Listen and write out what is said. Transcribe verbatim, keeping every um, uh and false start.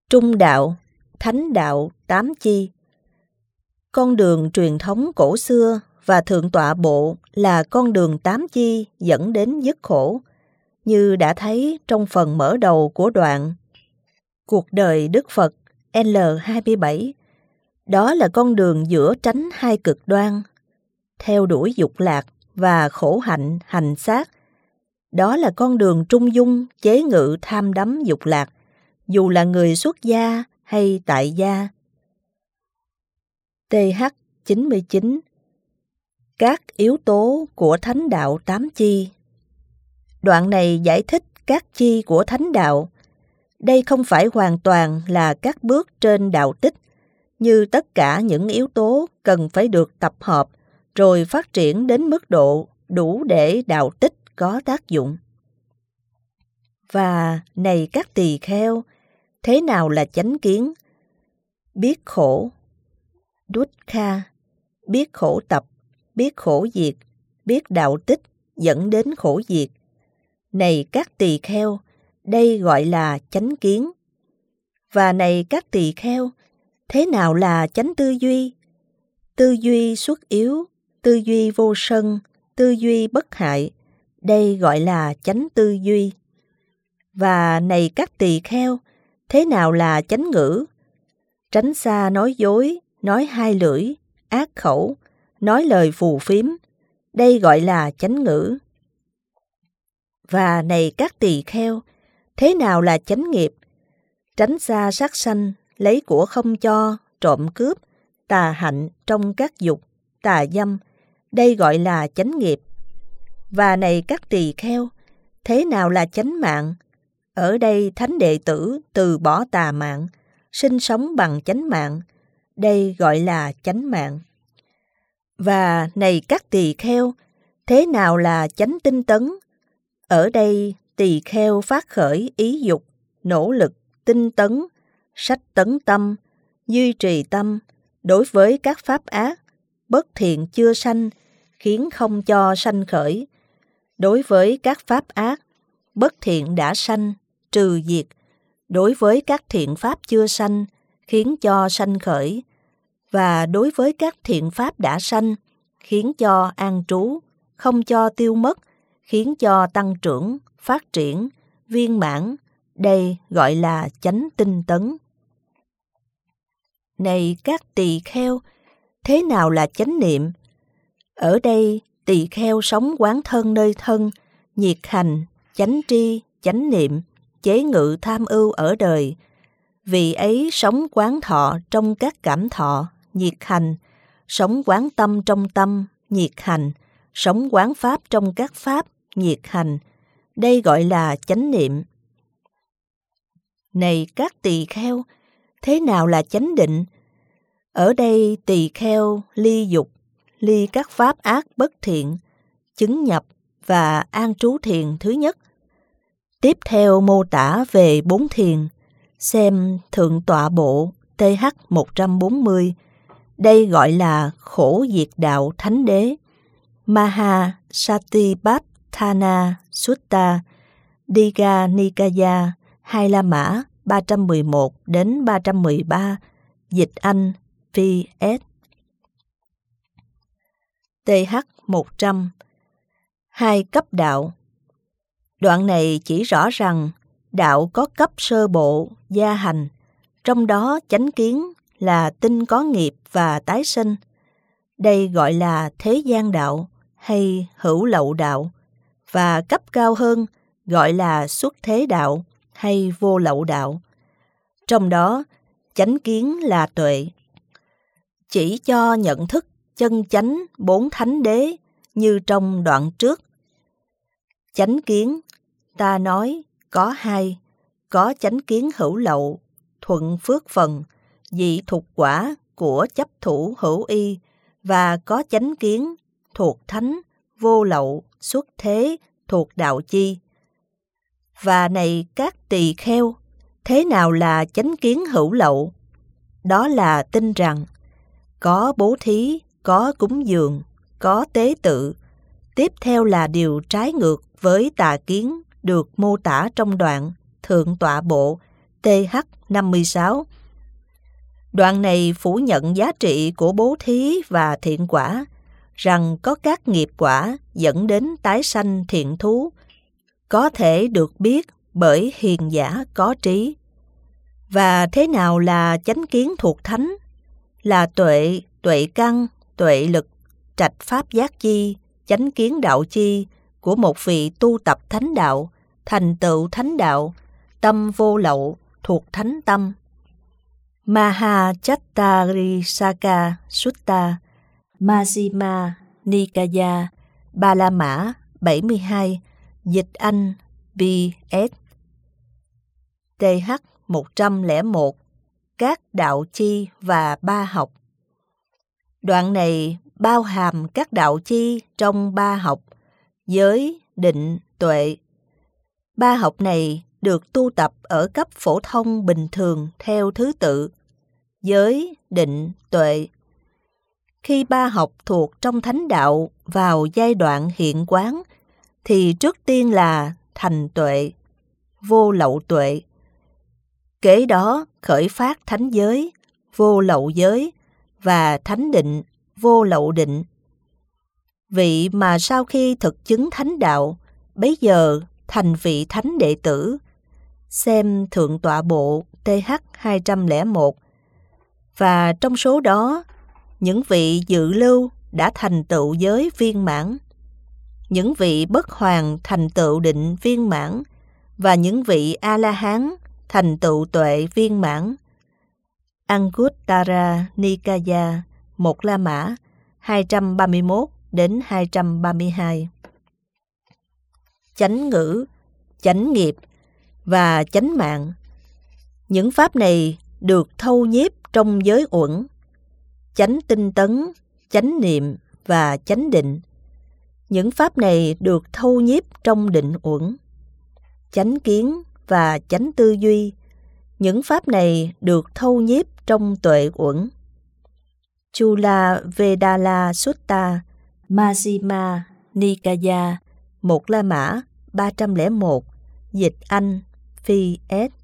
Trung đạo, thánh đạo tám chi. Con đường truyền thống cổ xưa và thượng tọa bộ là con đường tám chi dẫn đến dứt khổ, như đã thấy trong phần mở đầu của đoạn Cuộc đời Đức Phật L hai mươi bảy. Đó là con đường giữa tránh hai cực đoan, theo đuổi dục lạc và khổ hạnh hành xác. Đó là con đường trung dung chế ngự tham đắm dục lạc, dù là người xuất gia hay tại gia. T H chín mươi chín. Các yếu tố của thánh đạo tám chi. Đoạn này giải thích các chi của thánh đạo. Đây không phải hoàn toàn là các bước trên đạo tích, như tất cả những yếu tố cần phải được tập hợp rồi phát triển đến mức độ đủ để đạo tích có tác dụng. Và này các tỳ kheo, thế nào là chánh kiến? Biết khổ, dukkha, biết khổ tập, biết khổ diệt, biết đạo tích dẫn đến khổ diệt. Này các tỳ kheo, đây gọi là chánh kiến. Và này các tỳ kheo, thế nào là chánh tư duy? Tư duy xuất yếu, tư duy vô sân, tư duy bất hại, đây gọi là chánh tư duy. Và này các tỳ kheo, thế nào là chánh ngữ? Tránh xa nói dối, nói hai lưỡi, ác khẩu, nói lời phù phiếm, đây gọi là chánh ngữ. Và này các tỳ kheo, thế nào là chánh nghiệp? Tránh xa sát sanh, lấy của không cho, trộm cướp, tà hạnh trong các dục, tà dâm, đây gọi là chánh nghiệp. Và này các tỳ kheo, thế nào là chánh mạng? Ở đây thánh đệ tử từ bỏ tà mạng, sinh sống bằng chánh mạng, đây gọi là chánh mạng. Và này các tỳ kheo, thế nào là chánh tinh tấn? Ở đây tỳ kheo phát khởi ý dục, nỗ lực, tinh tấn, sách tấn tâm, duy trì tâm, đối với các pháp ác, bất thiện chưa sanh, khiến không cho sanh khởi. Đối với các pháp ác, bất thiện đã sanh, trừ diệt. Đối với các thiện pháp chưa sanh, khiến cho sanh khởi. Và đối với các thiện pháp đã sanh, khiến cho an trú, không cho tiêu mất, khiến cho tăng trưởng, phát triển, viên mãn, đây gọi là chánh tinh tấn. Này các tỳ kheo, thế nào là chánh niệm? Ở đây tỳ kheo sống quán thân nơi thân, nhiệt hành, chánh tri, chánh niệm, chế ngự tham ưu ở đời. Vì ấy sống quán thọ trong các cảm thọ, nhiệt hành, sống quán tâm trong tâm, nhiệt hành, sống quán pháp trong các pháp, nhiệt hành, đây gọi là chánh niệm. Này các tỳ kheo, thế nào là chánh định? Ở đây tỳ kheo ly dục, ly các pháp ác bất thiện, chứng nhập và an trú thiền thứ nhất. Tiếp theo mô tả về bốn thiền, xem Thượng tọa bộ T H một trăm bốn mươi, đây gọi là khổ diệt đạo thánh đế. Maha Satipatthana Sutta, Digha Nikaya, Hai La Mã ba trăm mười một đến ba trăm mười ba, dịch Anh P S. T H một trăm. Hai cấp đạo. Đoạn này chỉ rõ rằng đạo có cấp sơ bộ, gia hành, trong đó chánh kiến là tin có nghiệp và tái sinh. Đây gọi là thế gian đạo hay hữu lậu đạo, và cấp cao hơn gọi là xuất thế đạo hay vô lậu đạo. Trong đó, chánh kiến là tuệ, chỉ cho nhận thức chân chánh bốn thánh đế như trong đoạn trước. Chánh kiến, ta nói, có hai, có chánh kiến hữu lậu, thuận phước phần, dị thục quả của chấp thủ hữu y, và có chánh kiến thuộc thánh, vô lậu, xuất thế, thuộc đạo chi. Và này các tỳ kheo, thế nào là chánh kiến hữu lậu? Đó là tin rằng có bố thí, có cúng dường, có tế tự. Tiếp theo là điều trái ngược với tà kiến được mô tả trong đoạn Thượng tọa bộ T H năm mươi sáu. Đoạn này phủ nhận giá trị của bố thí và thiện quả, rằng có các nghiệp quả dẫn đến tái sanh thiện thú, có thể được biết bởi hiền giả có trí. Và thế nào là chánh kiến thuộc thánh? Là tuệ, tuệ căn, tuệ lực, trạch pháp giác chi, chánh kiến đạo chi của một vị tu tập thánh đạo, thành tựu thánh đạo, tâm vô lậu, thuộc thánh tâm. Mahachattarisaka Sutta, Majjhima Nikaya, Ba La Mã bảy mươi hai, dịch Anh B S T H một trăm lẻ một, các đạo chi và ba học. Đoạn này bao hàm các đạo chi trong ba học, giới, định, tuệ. Ba học này được tu tập ở cấp phổ thông bình thường theo thứ tự, giới, định, tuệ. Khi ba học thuộc trong thánh đạo vào giai đoạn hiện quán, thì trước tiên là thành tuệ, vô lậu tuệ. Kế đó khởi phát thánh giới, vô lậu giới, và thánh định, vô lậu định. Vị mà sau khi thực chứng thánh đạo, bấy giờ thành vị thánh đệ tử, xem Thượng Tọa Bộ T H hai trăm lẻ một. Và trong số đó, những vị dự lưu đã thành tựu giới viên mãn, những vị bất hoàn thành tựu định viên mãn, và những vị A-la-hán thành tựu tuệ viên mãn. Anguttara Nikaya, một La Mã, hai trăm ba mươi mốt đến hai trăm ba mươi hai. Chánh ngữ, chánh nghiệp và chánh mạng. Những pháp này được thâu nhiếp trong giới uẩn, chánh tinh tấn, chánh niệm và chánh định. Những pháp này được thâu nhiếp trong định uẩn, chánh kiến và chánh tư duy. Những pháp này được thâu nhiếp trong tuệ uẩn. Chula Vedala Sutta, Majjhima Nikaya, một La Mã, ba trăm lẻ một, dịch Anh, Phi S